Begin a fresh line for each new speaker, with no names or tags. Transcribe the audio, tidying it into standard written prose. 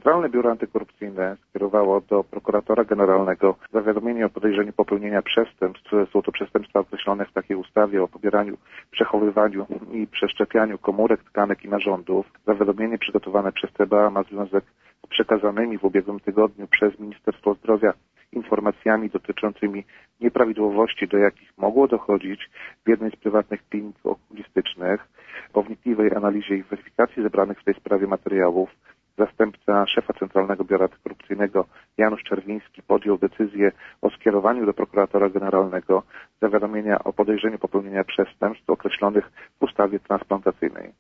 Centralne Biuro Antykorupcyjne skierowało do prokuratora generalnego zawiadomienie o podejrzeniu popełnienia przestępstw. Są to przestępstwa określone w takiej ustawie o pobieraniu, przechowywaniu i przeszczepianiu komórek, tkanek i narządów. Zawiadomienie przygotowane przez CBA ma związek z przekazanymi w ubiegłym tygodniu przez Ministerstwo Zdrowia informacjami dotyczącymi nieprawidłowości, do jakich mogło dochodzić w jednej z prywatnych klinik okulistycznych. Po wnikliwej analizie i weryfikacji zebranych w tej sprawie materiałów zastępca szefa Centralnego Biura Antykorupcyjnego Janusz Czerwiński podjął decyzję o skierowaniu do prokuratora generalnego zawiadomienia o podejrzeniu popełnienia przestępstw określonych w ustawie transplantacyjnej.